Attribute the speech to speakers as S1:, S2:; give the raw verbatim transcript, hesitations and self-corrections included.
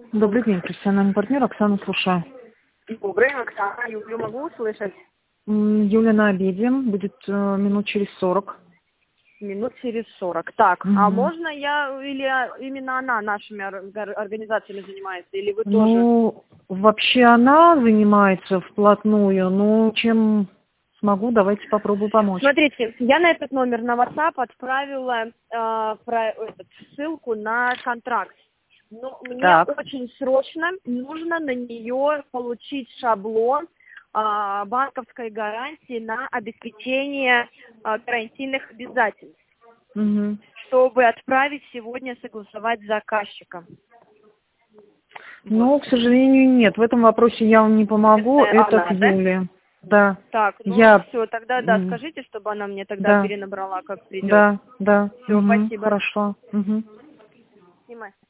S1: Добрый день, профессиональный партнер Оксана, слушаю.
S2: Добрый, Оксана. Юлю могу услышать?
S1: М, Юля на обеде, будет э, минут через сорок.
S2: Минут через сорок. Так, а
S1: Мгм.
S2: можно я, или именно она нашими ор- организациями занимается, или вы тоже?
S1: Ну, вообще она занимается вплотную, но чем смогу, давайте попробую помочь.
S2: Смотрите, я на этот номер на WhatsApp отправила э, про, этот, ссылку на контракт. Но мне
S1: Так.
S2: очень срочно нужно на нее получить шаблон э, банковской гарантии на обеспечение э, гарантийных обязательств,
S1: Мгм.
S2: чтобы отправить сегодня согласовать с заказчиком. Вот.
S1: Ну, к сожалению, нет. В этом вопросе я вам не помогу.
S2: Это
S1: Это к
S2: она, да?
S1: Юле. Да.
S2: Так, ну
S1: Я...
S2: все, тогда да,
S1: м,
S2: скажите, чтобы она мне тогда
S1: Да.
S2: перенабрала, как придет.
S1: Да. Да.
S2: Все,
S1: Мгм.
S2: спасибо.
S1: Хорошо. Мгм.
S2: Снимай.